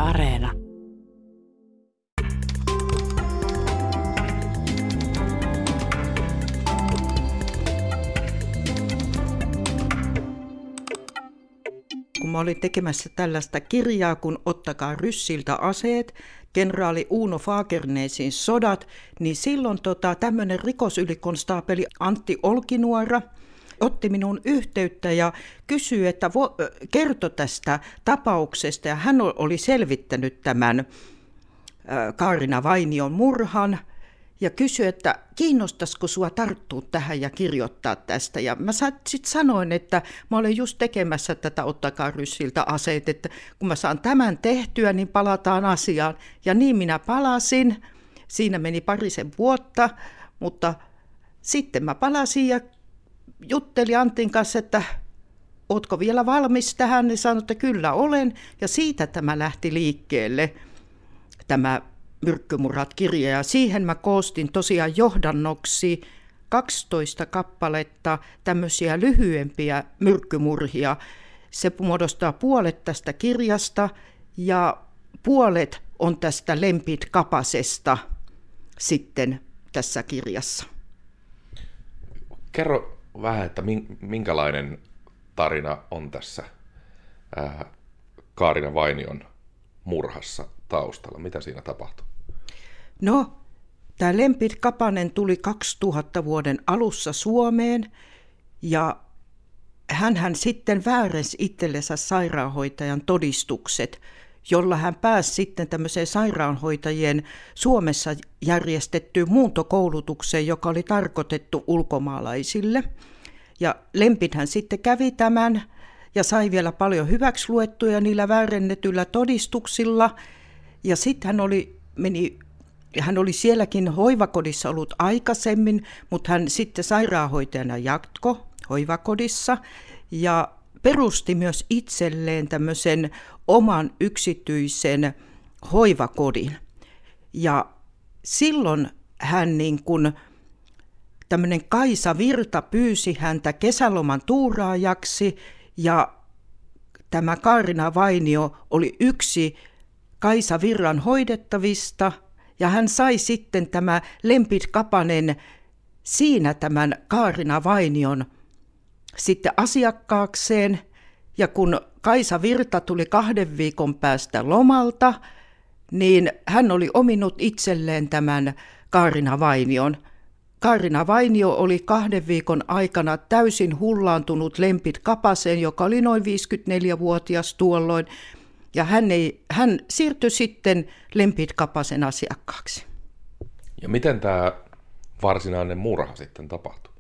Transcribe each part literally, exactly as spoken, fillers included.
Areena. Kun mä olin tekemässä tällaista kirjaa, kun Ottakaa ryssiltä aseet, kenraali Uno Fagernesin sodat, niin silloin tota, tämmöinen rikosylikonstaapeli Antti Olkinuora otti minun yhteyttä ja kysyi, että vo, kertoi tästä tapauksesta. Ja hän oli selvittänyt tämän äh, Kaarina Vainion murhan ja kysyi, että kiinnostaisiko sua tarttua tähän ja kirjoittaa tästä. Ja mä sitten sanoin, että mä olen just tekemässä tätä Ottakaa ryssiltä aseet, että kun mä saan tämän tehtyä, niin palataan asiaan. Ja niin minä palasin. Siinä meni parisen vuotta, mutta sitten mä palasin ja juttelin Antin kanssa, että ootko vielä valmis tähän, niin sanoin, että kyllä olen. Ja siitä tämä lähti liikkeelle, tämä Myrkkymurhat-kirja. Ja siihen mä koostin tosiaan johdannoksi kaksitoista kappaletta tämmöisiä lyhyempiä myrkkymurhia. Se muodostaa puolet tästä kirjasta ja puolet on tästä Lempit Kapasesta sitten tässä kirjassa. Kerro vähän, että minkälainen tarina on tässä ää, Kaarina Vainion murhassa taustalla? Mitä siinä tapahtui? No, tämä Lempit Kapanen tuli kaksituhatta vuoden alussa Suomeen ja hänhän sitten väärensi itsellensä sairaanhoitajan todistukset, jolla hän pääsi sitten tämmöiseen sairaanhoitajien Suomessa järjestettyyn muuntokoulutukseen, joka oli tarkoitettu ulkomaalaisille. Ja Lempithän sitten kävi tämän ja sai vielä paljon hyväksiluettuja niillä väärennetyillä todistuksilla. Ja sitten hän oli, meni, hän oli sielläkin hoivakodissa ollut aikaisemmin, mutta hän sitten sairaanhoitajana jatko hoivakodissa ja perusti myös itselleen tämmöisen oman yksityisen hoivakodin. Ja silloin hän niin kuin, tämmöinen Kaisa Virta pyysi häntä kesäloman tuuraajaksi ja tämä Kaarina Vainio oli yksi Kaisa Virran hoidettavista ja hän sai sitten tämä Lempit Kapanen siinä tämän Kaarina Vainion sitten asiakkaakseen, ja kun Kaisa Virta tuli kahden viikon päästä lomalta, niin hän oli ominut itselleen tämän Kaarina Vainion. Kaarina Vainio oli kahden viikon aikana täysin hullaantunut Lempit Kapaseen, joka oli noin viisikymmentäneljävuotias tuolloin, ja hän, ei, hän siirtyi sitten Lempit Kapasen asiakkaaksi. Ja miten tämä varsinainen murha sitten tapahtui?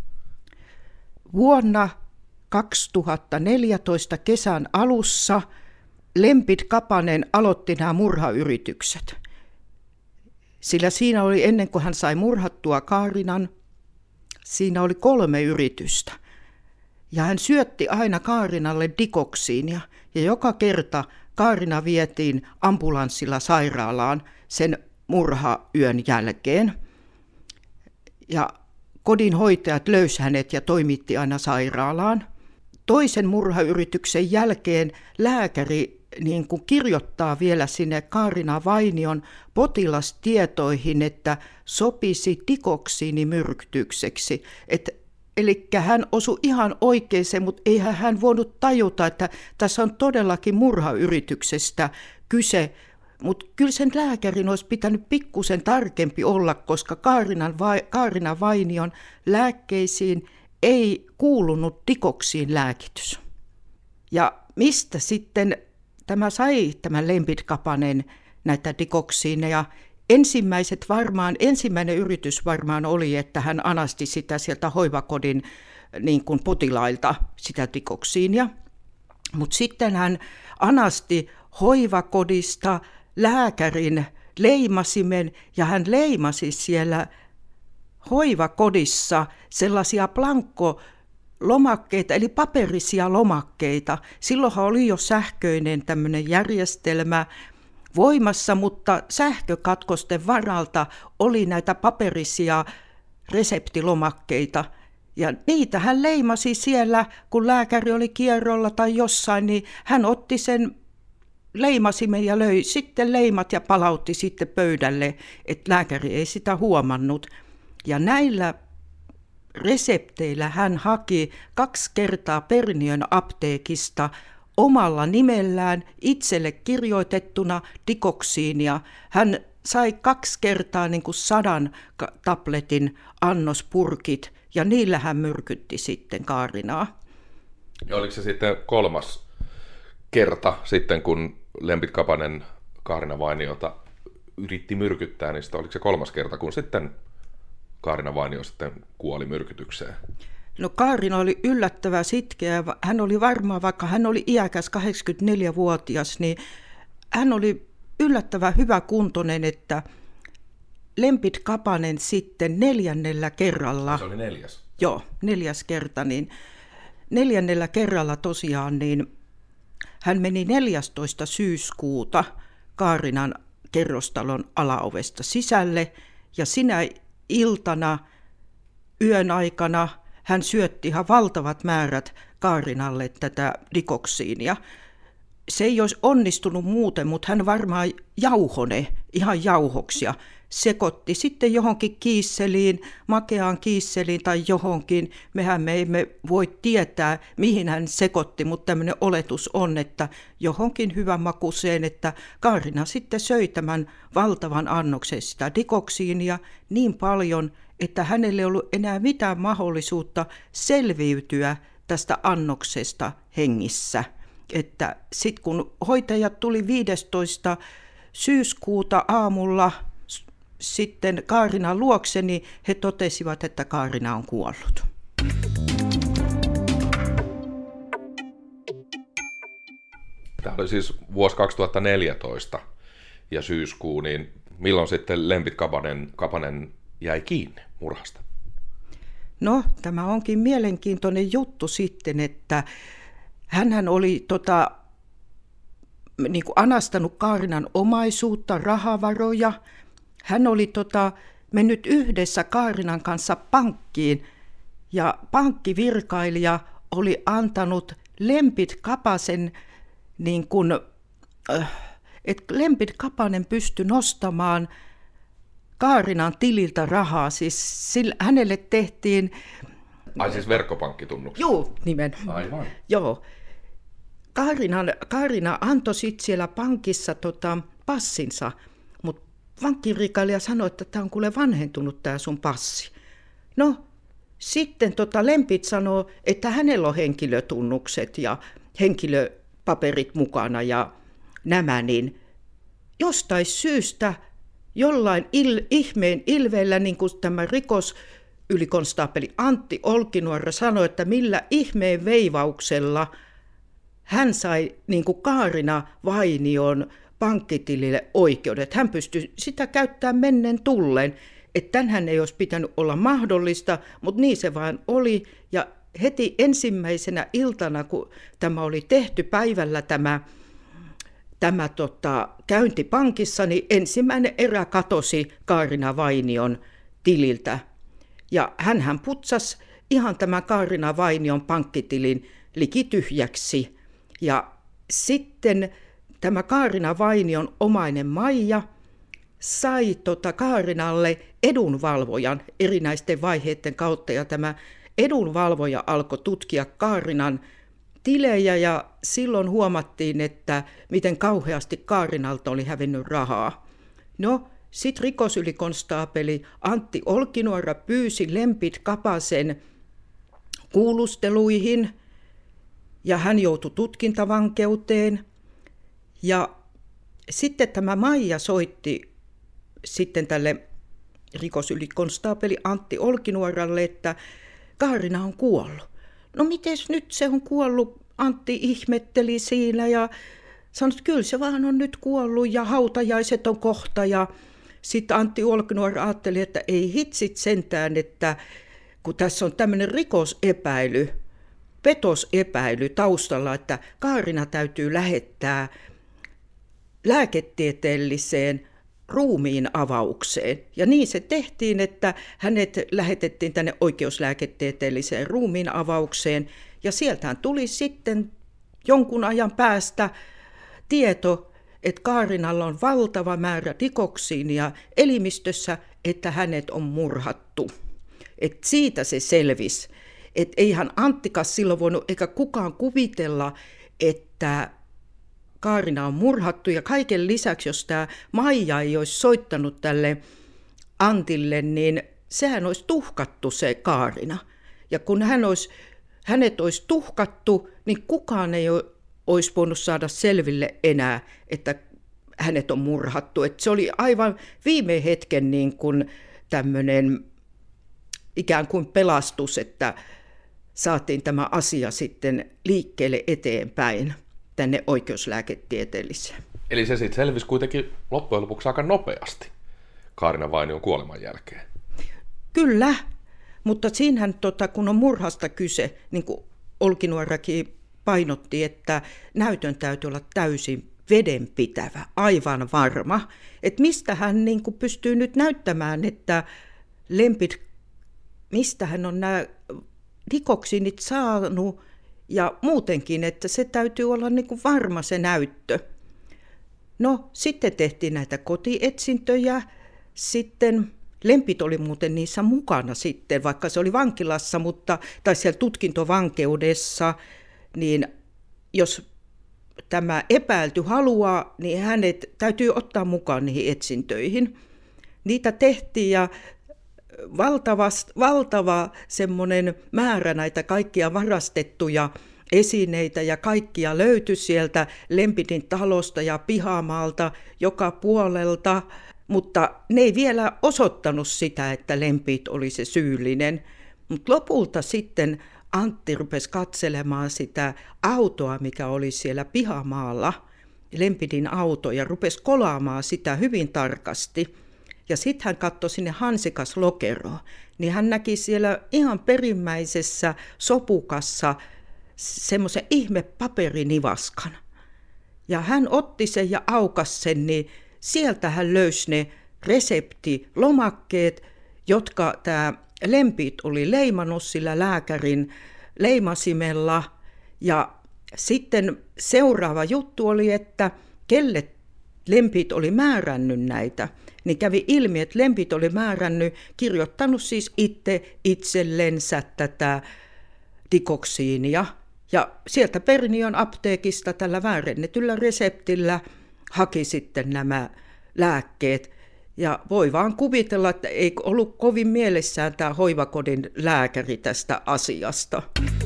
Vuonna kaksituhattaneljätoista kesän alussa Lempit Kapanen aloitti nämä murhayritykset. Sillä siinä oli, ennen kuin hän sai murhattua Kaarinan, siinä oli kolme yritystä. Ja hän syötti aina Kaarinalle dikoksiinia ja joka kerta Kaarina vietiin ambulanssilla sairaalaan sen murhayön jälkeen. Ja kodin hoitajat löysi hänet ja toimitti aina sairaalaan. Toisen murhayrityksen jälkeen lääkäri niin kuin kirjoittaa vielä sinne Kaarina Vainion potilastietoihin, että sopisi dikoksiinimyrkytykseksi. Eli hän osui ihan oikeeseen, mutta eihän hän voinut tajuta, että tässä on todellakin murhayrityksestä kyse. Mutta kyllä sen lääkärin olisi pitänyt pikkusen tarkempi olla, koska Kaarinan vai, Kaarina Vainion lääkkeisiin ei kuulunut dikoksiin lääkitys. Ja mistä sitten tämä sai, tämä Lempit Kapanen, näitä dikoksiineja? Ensimmäiset varmaan, ensimmäinen yritys varmaan oli, että hän anasti sitä sieltä hoivakodin niin kuin potilailta, sitä dikoksiinia. Mutta sitten hän anasti hoivakodista lääkärin leimasimen ja hän leimasi siellä hoivakodissa sellaisia blankko-lomakkeita, eli paperisia lomakkeita. Silloinhan oli jo sähköinen tämmöinen järjestelmä voimassa, mutta sähkökatkosten varalta oli näitä paperisia reseptilomakkeita. Ja niitä hän leimasi siellä, kun lääkäri oli kierrolla tai jossain, niin hän otti sen leimasimme ja löi sitten leimat ja palautti sitten pöydälle, että lääkäri ei sitä huomannut. Ja näillä resepteillä hän haki kaksi kertaa Perniön apteekista omalla nimellään itselle kirjoitettuna dikoksiinia. Hän sai kaksi kertaa niin kuin sadan tabletin annospurkit ja niillä hän myrkytti sitten Kaarinaa. Ja oliko se sitten kolmas kerta sitten, kun Lembit Kapanen Kaarina Vainiota yritti myrkyttää, niin sitten oliko se kolmas kerta, kun sitten Kaarina Vainio sitten kuoli myrkytykseen? No Kaarina oli yllättävää sitkeä. Hän oli varmaan, vaikka hän oli iäkäs kahdeksankymmentäneljävuotias, niin hän oli yllättävän hyväkuntoinen, että Lembit Kapanen sitten neljännellä kerralla... Se oli neljäs? Joo, neljäs kerta, niin neljännellä kerralla tosiaan niin hän meni neljästoista syyskuuta Kaarinan kerrostalon alaovesta sisälle ja sinä iltana yön aikana hän syötti ihan valtavat määrät Kaarinalle tätä dikoksiinia. Se ei olisi onnistunut muuten, mutta hän varmaan jauhone ihan jauhoksi ja sekoitti sitten johonkin kiisseliin, makeaan kiisseliin tai johonkin. Mehän me emme voi tietää, mihin hän sekoitti, mutta tämmöinen oletus on, että johonkin hyvänmakuiseen, että Kaarina sitten söi tämän valtavan annoksen sitä dikoksiinia niin paljon, että hänelle ei ollut enää mitään mahdollisuutta selviytyä tästä annoksesta hengissä. Että sitten kun hoitajat tuli viidestoista syyskuuta aamulla sitten Kaarinan luokse, niin he totesivat, että Kaarina on kuollut. Tämä oli siis vuosi kaksituhattaneljätoista ja syyskuu, niin milloin sitten Lembit Kapanen, Kapanen jäi kiinni murhasta? No, tämä onkin mielenkiintoinen juttu sitten, että hänhän oli tota, niin kuin anastanut Kaarinan omaisuutta, rahavaroja. Hän oli tota, mennyt yhdessä Kaarinan kanssa pankkiin ja pankkivirkailija oli antanut Lembit Kapasen, niin kuin, äh, että Lembit Kapanen pystyi nostamaan Kaarinan tililtä rahaa. Siis sillä, hänelle tehtiin... Ai siis verkkopankkitunnukset? Joo, nimenomaan. Aivan. Joo. Kaarina, Kaarina antoi sitten siellä pankissa tota, passinsa, mutta pankkirikailija sanoi, että tämä on kuule vanhentunut tämä sun passi. No, sitten tota Lembit sanoi, että hänellä on henkilötunnukset ja henkilöpaperit mukana ja nämä, niin jostain syystä jollain il, ihmeen ilveellä, niin kuin tämä rikosylikonstaapeli Antti Olkinuora sanoi, että millä ihmeen veivauksella hän sai niin kuin Kaarina Vainion pankkitilille oikeudet. Hän pystyi sitä käyttämään mennen tullen, että tämänhän ei olisi pitänyt olla mahdollista, mutta niin se vaan oli. Ja heti ensimmäisenä iltana, kun tämä oli tehty päivällä tämä, tämä tota, käynti pankissa, niin ensimmäinen erä katosi Kaarina Vainion tililtä. Ja hänhän putsasi ihan tämän Kaarina Vainion pankkitilin likityhjäksi. Ja sitten tämä Kaarina Vainion omainen Maija sai tota Kaarinalle edunvalvojan erinäisten vaiheiden kautta, ja tämä edunvalvoja alkoi tutkia Kaarinan tilejä, ja silloin huomattiin, että miten kauheasti Kaarinalta oli hävinnyt rahaa. No, sitten rikosylikonstaapeli Antti Olkinuora pyysi Lembit Kapasen kuulusteluihin, ja hän joutui tutkintavankeuteen. Ja sitten tämä Maija soitti sitten tälle rikosylikonstaapeli Antti Olkinuoralle, että Kaarina on kuollut. No mites nyt se on kuollut? Antti ihmetteli siinä ja sanoi, että kyllä se vaan on nyt kuollut ja hautajaiset on kohta. Ja sitten Antti Olkinuora ajatteli, että ei hitsit sentään, että kun tässä on tämmöinen rikosepäily, petosepäily taustalla, että Kaarina täytyy lähettää lääketieteelliseen ruumiin avaukseen. Ja niin se tehtiin, että hänet lähetettiin tänne oikeuslääketieteelliseen ruumiin avaukseen. Ja sieltähän tuli sitten jonkun ajan päästä tieto, että Kaarinalla on valtava määrä dikoksiinia elimistössä, että hänet on murhattu. Et siitä se selvisi. Et eihän Anttikas silloin voinut eikä kukaan kuvitella, että Kaarina on murhattu. Ja kaiken lisäksi, jos tämä Maija ei olisi soittanut tälle Antille, niin sehän olisi tuhkattu se Kaarina. Ja kun hän olisi, hänet olisi tuhkattu, niin kukaan ei olisi voinut saada selville enää, että hänet on murhattu. Et se oli aivan viime hetken niin kuin tämmöinen ikään kuin pelastus, että saatiin tämä asia sitten liikkeelle eteenpäin tänne oikeuslääketieteelliseen. Eli se sitten selvisi kuitenkin loppujen lopuksi aika nopeasti Kaarina Vainion kuoleman jälkeen. Kyllä, mutta siinähän tota, kun on murhasta kyse, niin kuin Olkinuorakin painotti, että näytön täytyy olla täysin vedenpitävä, aivan varma. Että mistä hän niin kuin pystyy nyt näyttämään, että Lempit, mistä hän on nämä dikoksiinit saanut ja muutenkin, että se täytyy olla niin kuin varma se näyttö. No sitten tehtiin näitä kotietsintöjä, sitten Lempit oli muuten niissä mukana sitten, vaikka se oli vankilassa, mutta, tai siellä tutkintovankeudessa, niin jos tämä epäilty haluaa, niin hänet täytyy ottaa mukaan niihin etsintöihin. Niitä tehtiin ja valtava, valtava semmoinen määrä näitä kaikkia varastettuja esineitä ja kaikkia löytyi sieltä Lempitin talosta ja pihamaalta joka puolelta, mutta ne ei vielä osoittanut sitä, että Lempit oli se syyllinen. Mutta lopulta sitten Antti rupesi katselemaan sitä autoa, mikä oli siellä pihamaalla, Lempitin auto, ja rupesi kolaamaan sitä hyvin tarkasti. Ja sitten hän katsoi sinne Hansikas lokeroon, niin hän näki siellä ihan perimmäisessä sopukassa semmoisen ihme paperinivaskan. Ja hän otti sen ja aukasi sen, niin sieltä hän löysi ne reseptilomakkeet, jotka tämä Lempit oli leimannut sillä lääkärin leimasimella. Ja sitten seuraava juttu oli, että kelle Lempit oli määrännyt näitä. Niin kävi ilmi, että Lempit oli määrännyt, kirjoittanut siis itse itsellensä tätä dikoksiinia. Ja sieltä Pernion apteekista tällä väärennetyllä reseptillä haki sitten nämä lääkkeet. Ja voi vaan kuvitella, että ei ollut kovin mielessään tämä hoivakodin lääkäri tästä asiasta.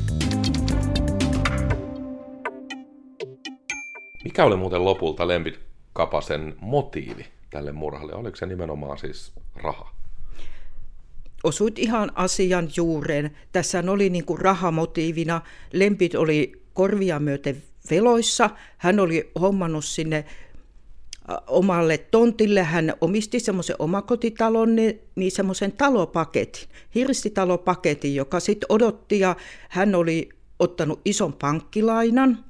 Mikä oli muuten lopulta Lempit Kapasen motiivi tälle murhalle? Oliko se nimenomaan siis raha? Osuit ihan asian juureen. Tässä oli niin kuin rahamotiivina. Lempit oli korvia myöten veloissa. Hän oli hommannut sinne omalle tontille. Hän omisti semmoisen omakotitalon, niin semmoisen talopaketin, hirstitalopaketin, joka sitten odotti. Ja hän oli ottanut ison pankkilainan.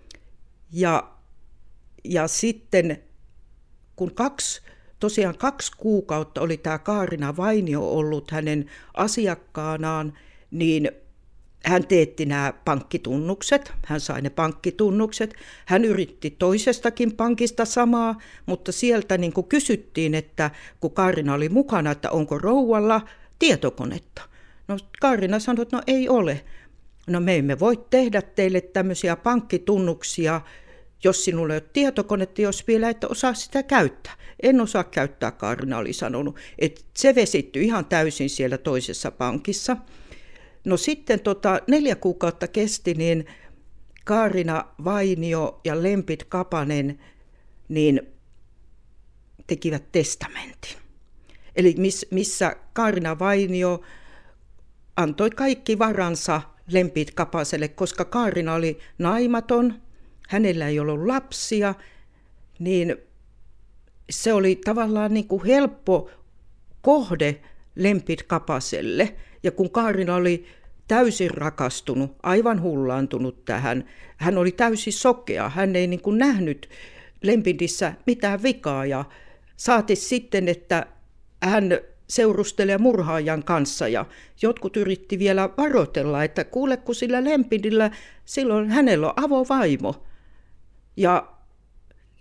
Ja, ja sitten kun kaksi... Tosiaan kaksi kuukautta oli tämä Kaarina Vainio ollut hänen asiakkaanaan, niin hän teetti nämä pankkitunnukset, hän sai ne pankkitunnukset. Hän yritti toisestakin pankista samaa, mutta sieltä niin kuin kysyttiin, että kun Kaarina oli mukana, että onko rouvalla tietokonetta. No Kaarina sanoi, että no ei ole. No me emme voi tehdä teille tämmöisiä pankkitunnuksia, jos sinulla ei ole tietokonetta, jos vielä et osaa sitä käyttää. En osaa käyttää, Kaarina oli sanonut. Että se vesittyi ihan täysin siellä toisessa pankissa. No sitten tota, neljä kuukautta kesti, niin Kaarina Vainio ja Lempit Kapanen niin tekivät testamentin. Eli miss, missä Kaarina Vainio antoi kaikki varansa Lempit Kapaselle, koska Kaarina oli naimaton, hänellä ei ollut lapsia, niin se oli tavallaan niin kuin helppo kohde Lempit Kapaselle. Ja kun Kaarina oli täysin rakastunut, aivan hullaantunut tähän, hän oli täysin sokea, hän ei niin kuin nähnyt Lempitissä mitään vikaa. Ja saati sitten, että hän seurustelee murhaajan kanssa ja jotkut yritti vielä varoitella, että kuule kun sillä Lempitillä, silloin hänellä on avovaimo. Ja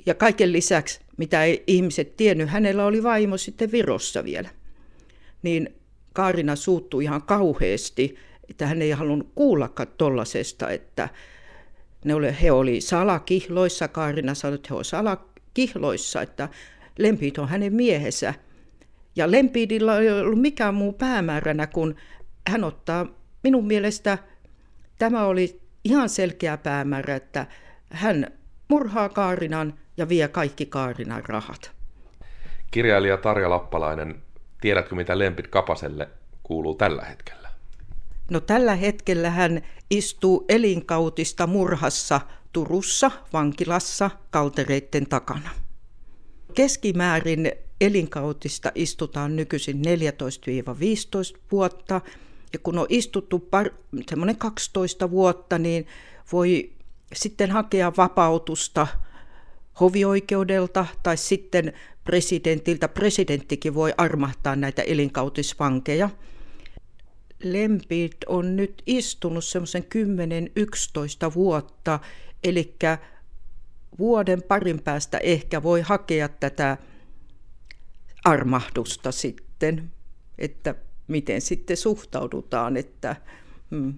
Ja kaiken lisäksi, mitä ei ihmiset tiennyt, hänellä oli vaimo sitten Virossa vielä. Niin Kaarina suuttui ihan kauheasti, että hän ei halunnut kuullakaan tollasesta, että ne oli, he oli salakihloissa. Kaarina sanoi, että he ovat salakihloissa, että Lempiit on hänen miehensä. Ja Lempiidillä ei ollut mikään muu päämääränä, kun hän ottaa, minun mielestä tämä oli ihan selkeä päämäärä, että hän murhaa Kaarinan ja vie kaikki Kaarinan rahat. Kirjailija Tarja Lappalainen, tiedätkö mitä Lempit Kapaselle kuuluu tällä hetkellä? No tällä hetkellä hän istuu elinkautista murhassa Turussa vankilassa kaltereitten takana. Keskimäärin elinkautista istutaan nykyisin neljätoista viisitoista vuotta, ja kun on istuttu par, semmoinen kaksitoista vuotta, niin voi sitten hakea vapautusta hovioikeudelta tai sitten presidentiltä. Presidenttikin voi armahtaa näitä elinkautisvankeja. Lempit on nyt istunut semmoisen kymmenen yksitoista vuotta, eli vuoden parin päästä ehkä voi hakea tätä armahdusta sitten, että miten sitten suhtaudutaan. Että, hmm.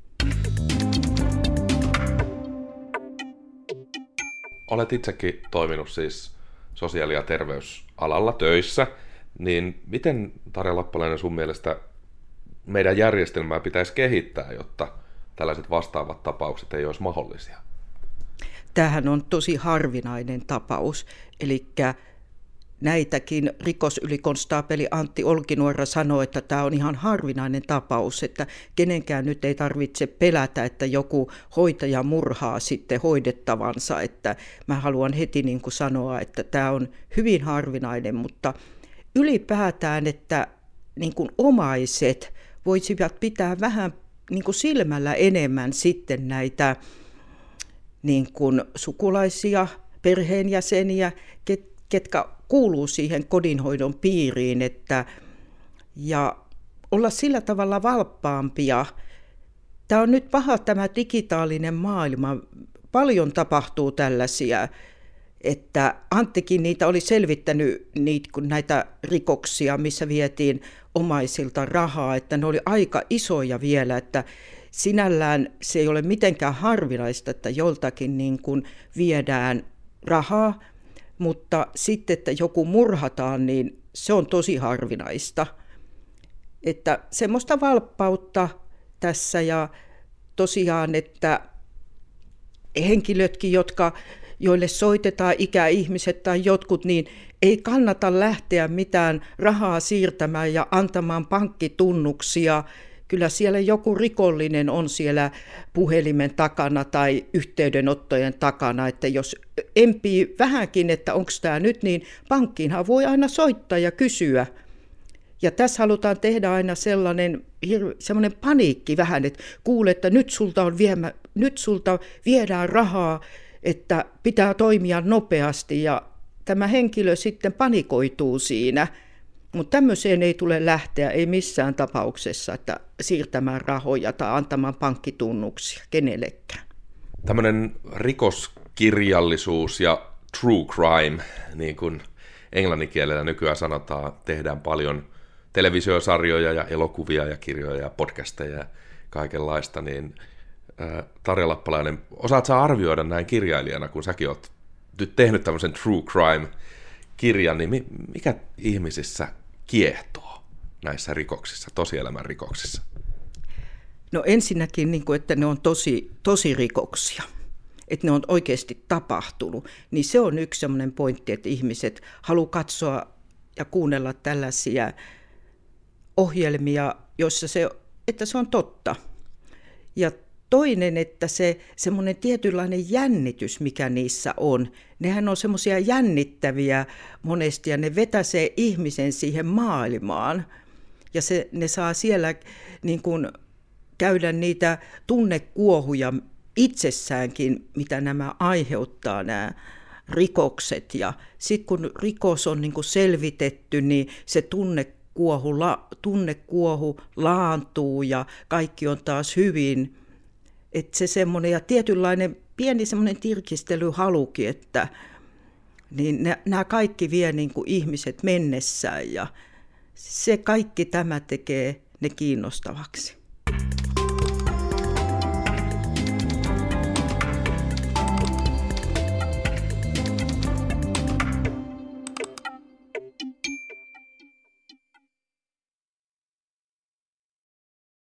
Olet itsekin toiminut siis sosiaali- ja terveysalalla töissä, niin miten, Tarja Lappalainen, sun mielestä meidän järjestelmää pitäisi kehittää, jotta tällaiset vastaavat tapaukset ei olisi mahdollisia? Tämähän on tosi harvinainen tapaus, eli näitäkin rikosylikonstaapeli Antti Olkinuora sanoi, että tämä on ihan harvinainen tapaus, että kenenkään nyt ei tarvitse pelätä, että joku hoitaja murhaa sitten hoidettavansa, että mä haluan heti niin kuin sanoa, että tämä on hyvin harvinainen, mutta ylipäätään, että niin kuin omaiset voisivat pitää vähän niin kuin silmällä enemmän sitten näitä niin kuin sukulaisia, perheenjäseniä, ketkä kuuluu siihen kodinhoidon piiriin, että, ja olla sillä tavalla valppaampia. Tämä on nyt paha tämä digitaalinen maailma. Paljon tapahtuu tällaisia, että Anttikin niitä oli selvittänyt niitä, näitä rikoksia, missä vietiin omaisilta rahaa, että ne oli aika isoja vielä, että sinällään se ei ole mitenkään harvinaista, että joltakin niin kuin viedään rahaa, mutta sitten, että joku murhataan, niin se on tosi harvinaista. Että semmoista valppautta tässä, ja tosiaan, että henkilötkin, jotka, joille soitetaan, ikäihmiset tai jotkut, niin ei kannata lähteä mitään rahaa siirtämään ja antamaan pankkitunnuksia. Kyllä siellä joku rikollinen on siellä puhelimen takana tai yhteydenottojen takana, että jos empii vähänkin, että onko tämä nyt, niin pankkiinhan voi aina soittaa ja kysyä. Ja tässä halutaan tehdä aina sellainen, sellainen paniikki vähän, että kuule, että nyt sulta, on viemä, nyt sulta viedään rahaa, että pitää toimia nopeasti, ja tämä henkilö sitten panikoituu siinä. Mutta tämmöiseen ei tule lähteä, ei missään tapauksessa, että siirtämään rahoja tai antamaan pankkitunnuksia kenellekään. Tämmöinen rikoskirjallisuus ja true crime, niin kuin englanninkielellä nykyään sanotaan, tehdään paljon televisiosarjoja ja elokuvia ja kirjoja ja podcasteja ja kaikenlaista, niin äh, Tarja Lappalainen, osaat sä arvioida näin kirjailijana, kun säkin oot nyt tehnyt tämmöisen true crime-kirjan, niin mikä ihmisissä kiehtoo näissä rikoksissa, tosielämän rikoksissa? No ensinnäkin, niin kuin, että ne on tosi, tosi rikoksia, että ne on oikeasti tapahtunut, niin se on yksi sellainen pointti, että ihmiset haluaa katsoa ja kuunnella tällaisia ohjelmia, joissa se, että se on totta. Ja toinen, että se semmoinen tietynlainen jännitys, mikä niissä on, nehän on semmoisia jännittäviä monesti, ja ne vetäsee ihmisen siihen maailmaan. Ja se, ne saa siellä niin kuin käydä niitä tunnekuohuja itsessäänkin, mitä nämä aiheuttaa, nämä rikokset. Ja sitten kun rikos on niin kuin selvitetty, niin se tunnekuohu, la, tunnekuohu laantuu ja kaikki on taas hyvin. Että se semmoinen ja tietynlainen pieni semmoinen tirkistelyhalukin, että niin nämä kaikki vie niin kuin ihmiset mennessään ja se kaikki tämä tekee ne kiinnostavaksi.